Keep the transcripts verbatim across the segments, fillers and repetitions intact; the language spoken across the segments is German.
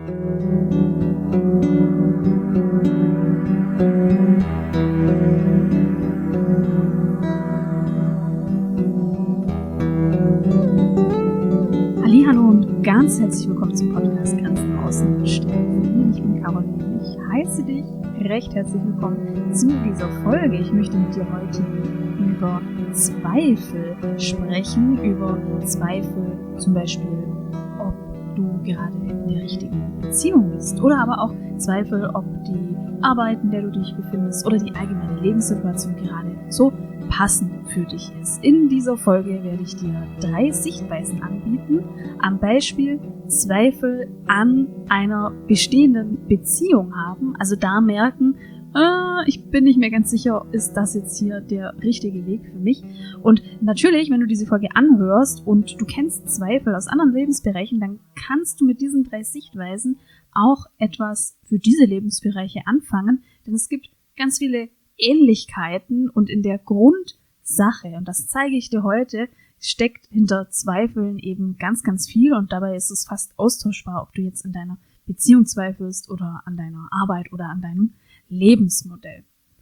Hallihallo und ganz herzlich willkommen zum Podcast Grenzen außen stellen. Ich bin Caroline. Ich heiße dich recht herzlich willkommen zu dieser Folge. Ich möchte mit dir heute über Zweifel sprechen, über Zweifel zum Beispiel, ob du gerade in der richtigen Beziehung bist oder aber auch Zweifel, ob die Arbeit, in der du dich befindest oder die allgemeine Lebenssituation gerade so passend für dich ist. In dieser Folge werde ich dir drei Sichtweisen anbieten, am Beispiel Zweifel an einer bestehenden Beziehung haben, also da merken, äh, ich bin nicht mehr ganz sicher, ist das jetzt hier der richtige Weg für mich? Und natürlich, wenn du diese Folge anhörst und du kennst Zweifel aus anderen Lebensbereichen, dann kannst du mit diesen drei Sichtweisen auch etwas für diese Lebensbereiche anfangen, denn es gibt ganz viele Ähnlichkeiten und in der Grundsache, und das zeige ich dir heute, steckt hinter Zweifeln eben ganz, ganz viel und dabei ist es fast austauschbar, ob du jetzt in deiner Beziehung zweifelst oder an deiner Arbeit oder an deinem Lebensmodell.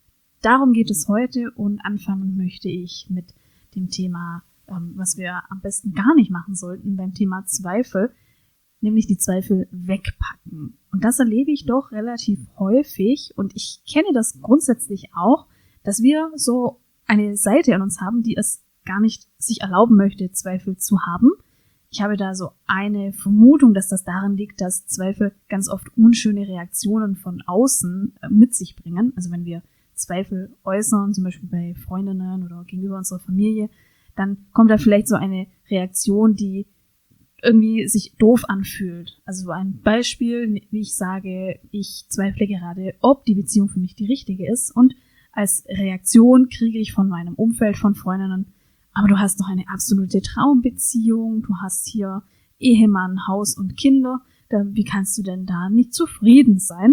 Darum geht es heute und anfangen möchte ich mit dem Thema, ähm, was wir am besten gar nicht machen sollten beim Thema Zweifel, nämlich die Zweifel wegpacken. Und das erlebe ich doch relativ häufig und ich kenne das grundsätzlich auch, dass wir so eine Seite in uns haben, die es gar nicht sich erlauben möchte, Zweifel zu haben. Ich habe da so eine Vermutung, dass das daran liegt, dass Zweifel ganz oft unschöne Reaktionen von außen mit sich bringen. Also wenn wir Zweifel äußern, zum Beispiel bei Freundinnen oder gegenüber unserer Familie, dann kommt da vielleicht so eine Reaktion, die irgendwie sich doof anfühlt. Also ein Beispiel, wie ich sage, ich zweifle gerade, ob die Beziehung für mich die richtige ist und als Reaktion kriege ich von meinem Umfeld, von Freundinnen, aber du hast doch eine absolute Traumbeziehung, du hast hier Ehemann, Haus und Kinder, wie kannst du denn da nicht zufrieden sein?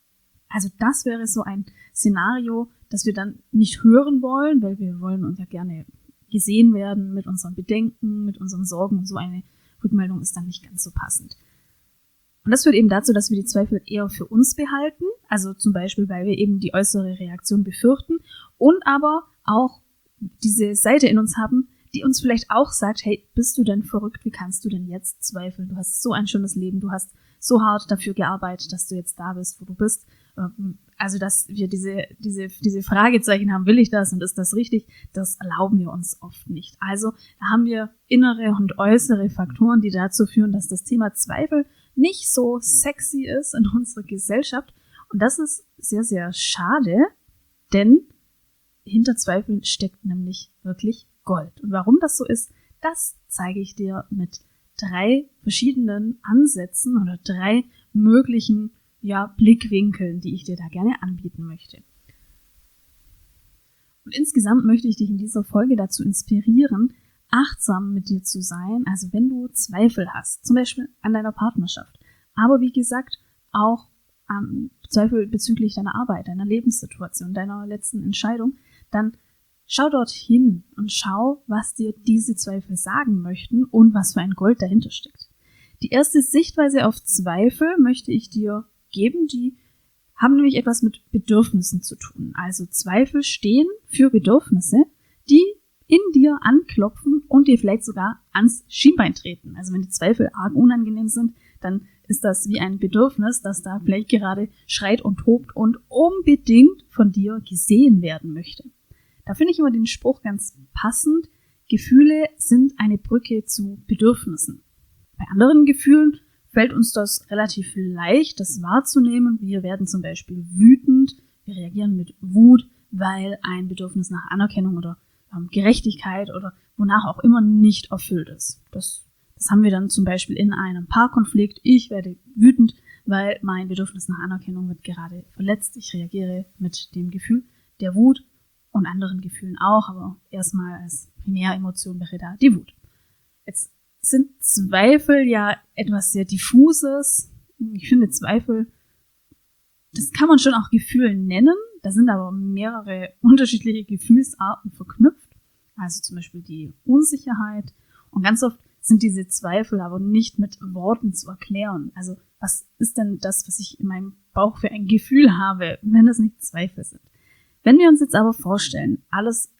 Also das wäre so ein Szenario, das wir dann nicht hören wollen, weil wir wollen uns ja gerne gesehen werden mit unseren Bedenken, mit unseren Sorgen. So eine Rückmeldung ist dann nicht ganz so passend. Und das führt eben dazu, dass wir die Zweifel eher für uns behalten, also zum Beispiel, weil wir eben die äußere Reaktion befürchten und aber auch diese Seite in uns haben, die uns vielleicht auch sagt, hey, bist du denn verrückt, wie kannst du denn jetzt zweifeln? Du hast so ein schönes Leben, du hast so hart dafür gearbeitet, dass du jetzt da bist, wo du bist. Also, dass wir diese, diese, diese Fragezeichen haben, will ich das und ist das richtig? Das erlauben wir uns oft nicht. Also, da haben wir innere und äußere Faktoren, die dazu führen, dass das Thema Zweifel nicht so sexy ist in unserer Gesellschaft. Und das ist sehr, sehr schade, denn hinter Zweifeln steckt nämlich wirklich Gold. Und warum das so ist, das zeige ich dir mit drei verschiedenen Ansätzen oder drei möglichen ja, Blickwinkeln, die ich dir da gerne anbieten möchte. Und insgesamt möchte ich dich in dieser Folge dazu inspirieren, achtsam mit dir zu sein, also wenn du Zweifel hast, zum Beispiel an deiner Partnerschaft, aber wie gesagt auch an Zweifel bezüglich deiner Arbeit, deiner Lebenssituation, deiner letzten Entscheidung, dann schau dorthin und schau, was dir diese Zweifel sagen möchten und was für ein Gold dahinter steckt. Die erste Sichtweise auf Zweifel möchte ich dir geben, die haben nämlich etwas mit Bedürfnissen zu tun. Also Zweifel stehen für Bedürfnisse, die in dir anklopfen und dir vielleicht sogar ans Schienbein treten. Also wenn die Zweifel arg unangenehm sind, dann ist das wie ein Bedürfnis, das da vielleicht gerade schreit und tobt und unbedingt von dir gesehen werden möchte. Da finde ich immer den Spruch ganz passend, Gefühle sind eine Brücke zu Bedürfnissen. Bei anderen Gefühlen fällt uns das relativ leicht, das wahrzunehmen. Wir werden zum Beispiel wütend, wir reagieren mit Wut, weil ein Bedürfnis nach Anerkennung oder ähm, Gerechtigkeit oder wonach auch immer nicht erfüllt ist. Das, das haben wir dann zum Beispiel in einem Paarkonflikt. Ich werde wütend, weil mein Bedürfnis nach Anerkennung wird gerade verletzt. Ich reagiere mit dem Gefühl der Wut und anderen Gefühlen auch, aber erstmal als Primäremotion wäre da die Wut. Jetzt sind Zweifel ja etwas sehr Diffuses. Ich finde Zweifel, das kann man schon auch Gefühl nennen. Da sind aber mehrere unterschiedliche Gefühlsarten verknüpft. Also zum Beispiel die Unsicherheit. Und ganz oft sind diese Zweifel aber nicht mit Worten zu erklären. Also was ist denn das, was ich in meinem Bauch für ein Gefühl habe, wenn das nicht Zweifel sind? Wenn wir uns jetzt aber vorstellen, alles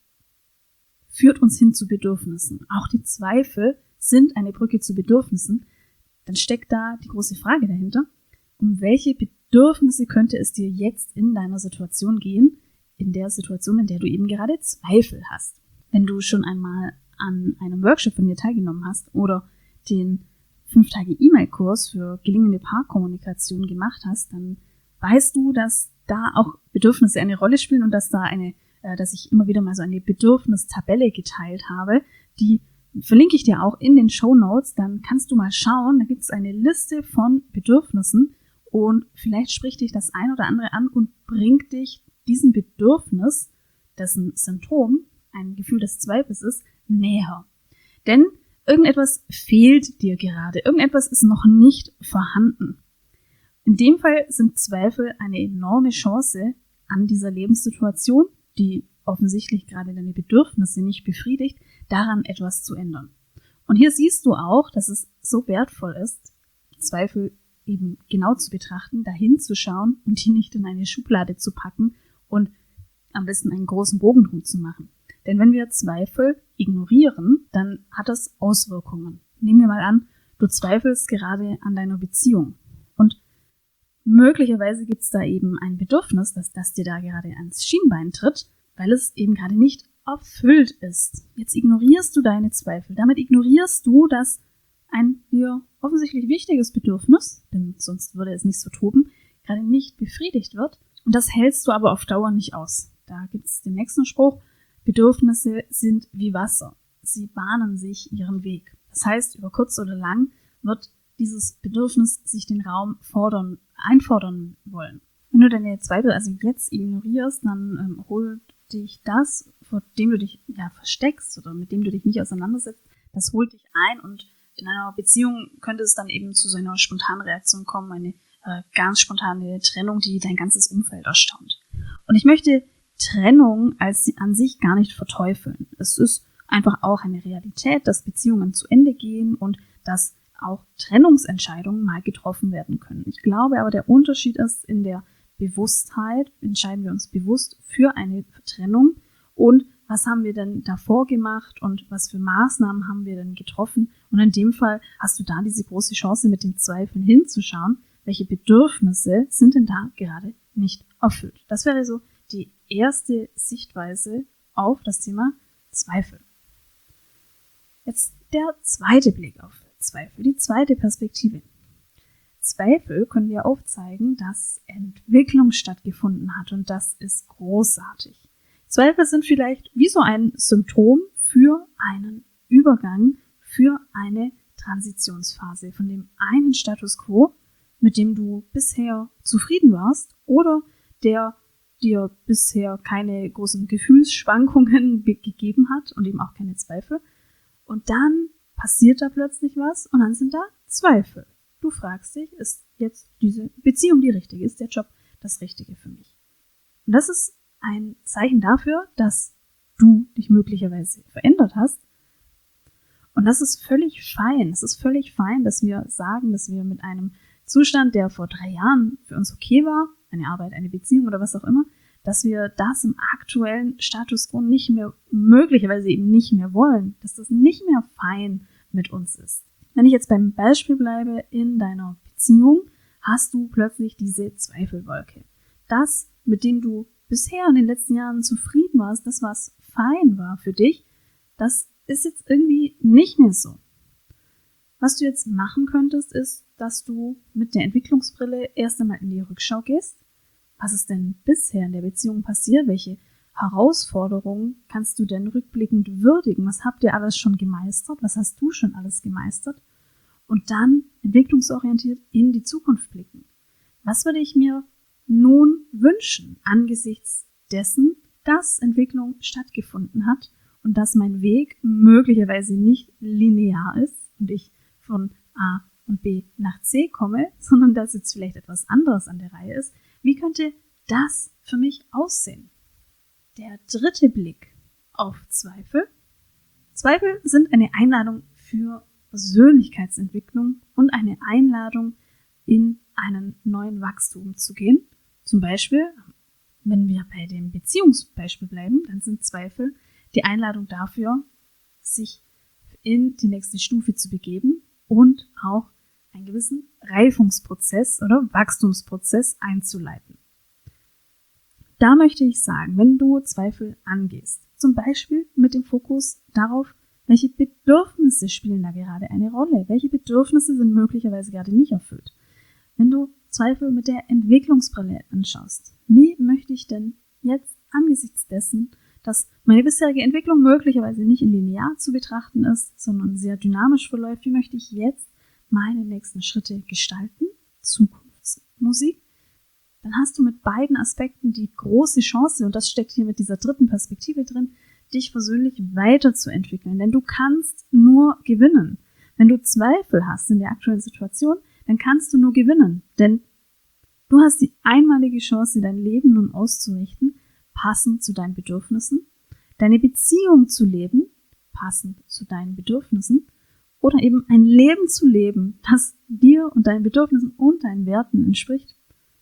führt uns hin zu Bedürfnissen, auch die Zweifel sind eine Brücke zu Bedürfnissen, dann steckt da die große Frage dahinter, um welche Bedürfnisse könnte es dir jetzt in deiner Situation gehen, in der Situation, in der du eben gerade Zweifel hast. Wenn du schon einmal an einem Workshop von mir teilgenommen hast oder den fünf Tage E-Mail-Kurs für gelingende Paarkommunikation gemacht hast, dann weißt du, dass da auch Bedürfnisse eine Rolle spielen und dass da eine, äh, dass ich immer wieder mal so eine Bedürfnistabelle geteilt habe, die verlinke ich dir auch in den Shownotes, dann kannst du mal schauen, da gibt es eine Liste von Bedürfnissen und vielleicht spricht dich das ein oder andere an und bringt dich diesem Bedürfnis, dessen Symptom ein Gefühl des Zweifels ist, näher. Denn irgendetwas fehlt dir gerade, irgendetwas ist noch nicht vorhanden. In dem Fall sind Zweifel eine enorme Chance an dieser Lebenssituation, die offensichtlich gerade deine Bedürfnisse nicht befriedigt, daran etwas zu ändern. Und hier siehst du auch, dass es so wertvoll ist, Zweifel eben genau zu betrachten, dahin zu schauen und die nicht in eine Schublade zu packen und am besten einen großen Bogen drum zu machen. Denn wenn wir Zweifel ignorieren, dann hat das Auswirkungen. Nehmen wir mal an, du zweifelst gerade an deiner Beziehung und möglicherweise gibt es da eben ein Bedürfnis, dass das dir da gerade ans Schienbein tritt, weil es eben gerade nicht erfüllt ist. Jetzt ignorierst du deine Zweifel. Damit ignorierst du, dass ein dir offensichtlich wichtiges Bedürfnis, denn sonst würde es nicht so toben, gerade nicht befriedigt wird. Und das hältst du aber auf Dauer nicht aus. Da gibt es den nächsten Spruch: Bedürfnisse sind wie Wasser. Sie bahnen sich ihren Weg. Das heißt, über kurz oder lang wird dieses Bedürfnis sich den Raum fordern, einfordern wollen. Wenn du deine Zweifel also jetzt ignorierst, dann ähm, holt dich das, vor dem du dich ja versteckst oder mit dem du dich nicht auseinandersetzt, das holt dich ein und in einer Beziehung könnte es dann eben zu so einer spontanen Reaktion kommen, eine äh, ganz spontane Trennung, die dein ganzes Umfeld erstaunt. Und ich möchte Trennung als an sich gar nicht verteufeln. Es ist einfach auch eine Realität, dass Beziehungen zu Ende gehen und dass auch Trennungsentscheidungen mal getroffen werden können. Ich glaube aber, der Unterschied ist in der Bewusstheit. Entscheiden wir uns bewusst für eine Trennung und was haben wir denn davor gemacht und was für Maßnahmen haben wir denn getroffen? Und in dem Fall hast du da diese große Chance, mit den Zweifeln hinzuschauen, welche Bedürfnisse sind denn da gerade nicht erfüllt. Das wäre so die erste Sichtweise auf das Thema Zweifel. Jetzt der zweite Blick auf Zweifel, die zweite Perspektive. Zweifel können dir aufzeigen, dass Entwicklung stattgefunden hat und das ist großartig. Zweifel sind vielleicht wie so ein Symptom für einen Übergang, für eine Transitionsphase von dem einen Status quo, mit dem du bisher zufrieden warst oder der dir bisher keine großen Gefühlsschwankungen gegeben hat und eben auch keine Zweifel. Und dann passiert da plötzlich was und dann sind da Zweifel. Du fragst dich, ist jetzt diese Beziehung die richtige? Ist der Job das Richtige für mich? Und das ist ein Zeichen dafür, dass du dich möglicherweise verändert hast. Und das ist völlig fein. Es ist völlig fein, dass wir sagen, dass wir mit einem Zustand, der vor drei Jahren für uns okay war, eine Arbeit, eine Beziehung oder was auch immer, dass wir das im aktuellen Status quo nicht mehr, möglicherweise eben nicht mehr wollen, dass das nicht mehr fein mit uns ist. Wenn ich jetzt beim Beispiel bleibe, in deiner Beziehung hast du plötzlich diese Zweifelwolke. Das, mit dem du bisher in den letzten Jahren zufrieden warst, das, was fein war für dich, das ist jetzt irgendwie nicht mehr so. Was du jetzt machen könntest, ist, dass du mit der Entwicklungsbrille erst einmal in die Rückschau gehst. Was ist denn bisher in der Beziehung passiert? Welche Herausforderungen kannst du denn rückblickend würdigen? Was habt ihr alles schon gemeistert? Was hast du schon alles gemeistert? Und dann entwicklungsorientiert in die Zukunft blicken. Was würde ich mir nun wünschen angesichts dessen, dass Entwicklung stattgefunden hat und dass mein Weg möglicherweise nicht linear ist und ich von A und B nach C komme, sondern dass jetzt vielleicht etwas anderes an der Reihe ist? Wie könnte das für mich aussehen? Der dritte Blick auf Zweifel. Zweifel sind eine Einladung für Persönlichkeitsentwicklung und eine Einladung, in einen neuen Wachstum zu gehen. Zum Beispiel, wenn wir bei dem Beziehungsbeispiel bleiben, dann sind Zweifel die Einladung dafür, sich in die nächste Stufe zu begeben und auch einen gewissen Reifungsprozess oder Wachstumsprozess einzuleiten. Da möchte ich sagen, wenn du Zweifel angehst, zum Beispiel mit dem Fokus darauf, welche Bedürfnisse spielen da gerade eine Rolle, welche Bedürfnisse sind möglicherweise gerade nicht erfüllt. Wenn du Zweifel mit der Entwicklungsbrille anschaust, wie möchte ich denn jetzt angesichts dessen, dass meine bisherige Entwicklung möglicherweise nicht linear zu betrachten ist, sondern sehr dynamisch verläuft, wie möchte ich jetzt meine nächsten Schritte gestalten, Zukunftsmusik, dann hast du mit beiden Aspekten die große Chance, und das steckt hier mit dieser dritten Perspektive drin, dich persönlich weiterzuentwickeln. Denn du kannst nur gewinnen. Wenn du Zweifel hast in der aktuellen Situation, dann kannst du nur gewinnen. Denn du hast die einmalige Chance, dein Leben nun auszurichten, passend zu deinen Bedürfnissen, deine Beziehung zu leben, passend zu deinen Bedürfnissen, oder eben ein Leben zu leben, das dir und deinen Bedürfnissen und deinen Werten entspricht.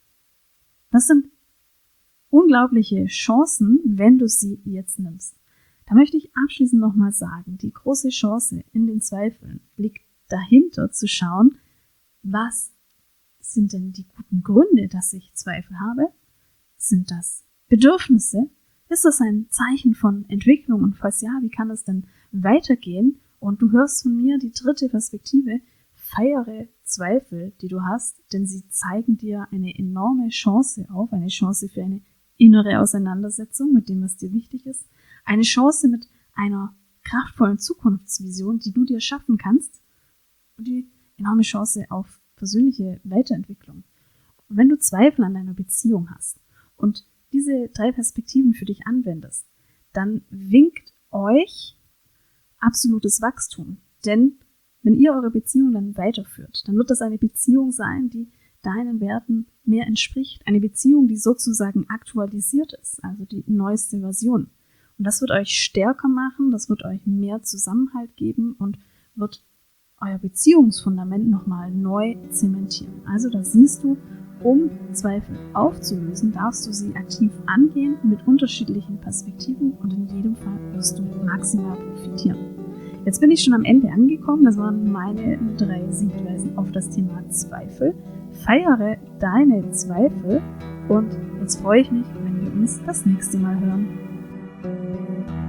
Das sind unglaubliche Chancen, wenn du sie jetzt nimmst. Da möchte ich abschließend nochmal sagen, die große Chance in den Zweifeln liegt dahinter zu schauen, was sind denn die guten Gründe, dass ich Zweifel habe? Sind das Bedürfnisse? Ist das ein Zeichen von Entwicklung? Und falls ja, wie kann es denn weitergehen? Und du hörst von mir die dritte Perspektive, feiere Zweifel, die du hast, denn sie zeigen dir eine enorme Chance auf, eine Chance für eine innere Auseinandersetzung mit dem, was dir wichtig ist, eine Chance mit einer kraftvollen Zukunftsvision, die du dir schaffen kannst, und die enorme Chance auf persönliche Weiterentwicklung. Und wenn du Zweifel an deiner Beziehung hast und diese drei Perspektiven für dich anwendest, dann winkt euch absolutes Wachstum. Denn wenn ihr eure Beziehung dann weiterführt, dann wird das eine Beziehung sein, die deinen Werten mehr entspricht. Eine Beziehung, die sozusagen aktualisiert ist, also die neueste Version. Und das wird euch stärker machen, das wird euch mehr Zusammenhalt geben und wird euer Beziehungsfundament nochmal neu zementieren. Also da siehst du, um Zweifel aufzulösen, darfst du sie aktiv angehen mit unterschiedlichen Perspektiven und in jedem Fall wirst du maximal profitieren. Jetzt bin ich schon am Ende angekommen, das waren meine drei Sichtweisen auf das Thema Zweifel. Feiere deine Zweifel und jetzt freue ich mich, wenn wir uns das nächste Mal hören.